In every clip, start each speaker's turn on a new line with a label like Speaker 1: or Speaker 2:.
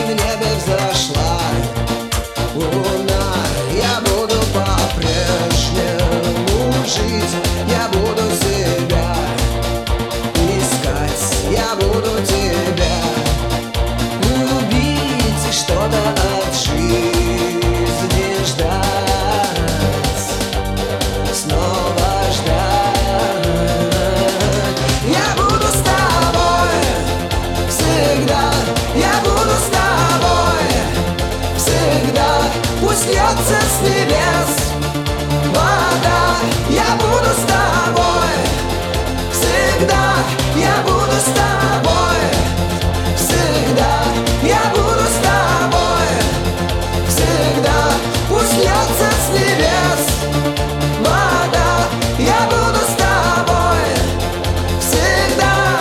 Speaker 1: в небе взошла луна. Я буду по-прежнему жить, я буду себя искать, я буду тебя любить и что-то от жизни ждать, снова ждать. Я буду с тобой всегда, я буду с тобой всегда. Пусть льется с небес вода, я буду с тобой всегда, я буду с тобой всегда, я буду с тобой всегда. Пусть льется с небес вода, я буду с тобой всегда.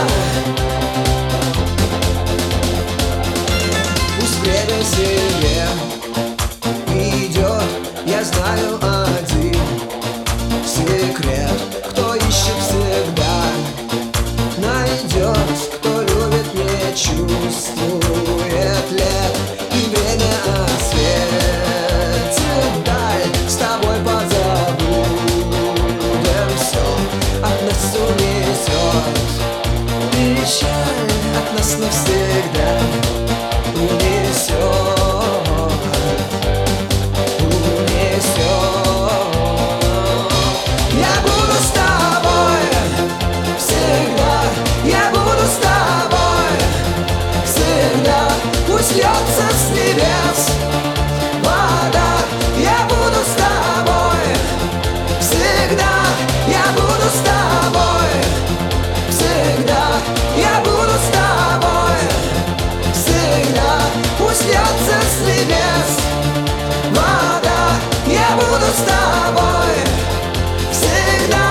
Speaker 1: Пусть время себе идет, я знаю один секрет: кто ищет, всегда найдет, кто любит, не чувствует лет. И время осветит даль, с тобой позабудем все, от нас унесет печаль, от нас навсегда унесет. Пусть льется с небес вода, я буду с тобой всегда, я буду с тобой всегда, я буду с тобой всегда. Пусть льется с небес вода, я буду с тобой всегда.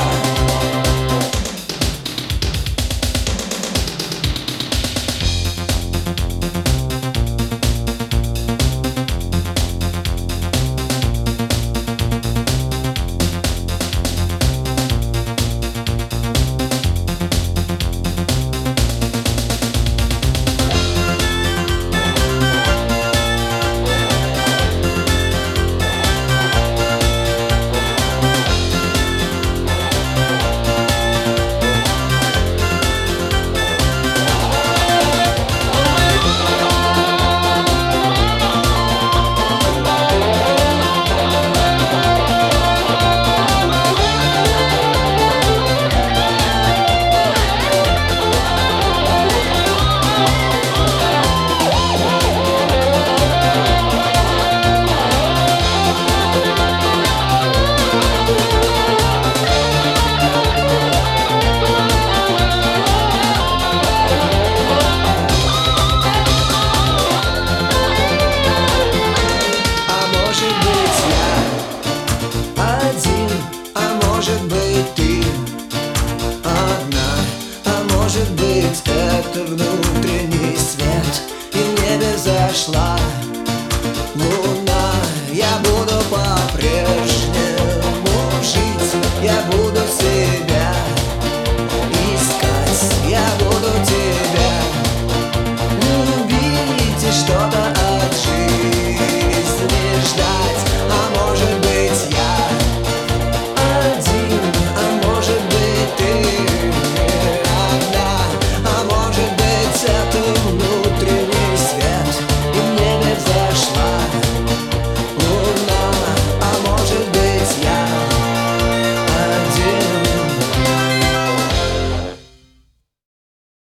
Speaker 1: Может быть, ты одна, а может быть, это внутренний свет, и в небе зашла луна. Я буду по-прежнему жить, я буду себя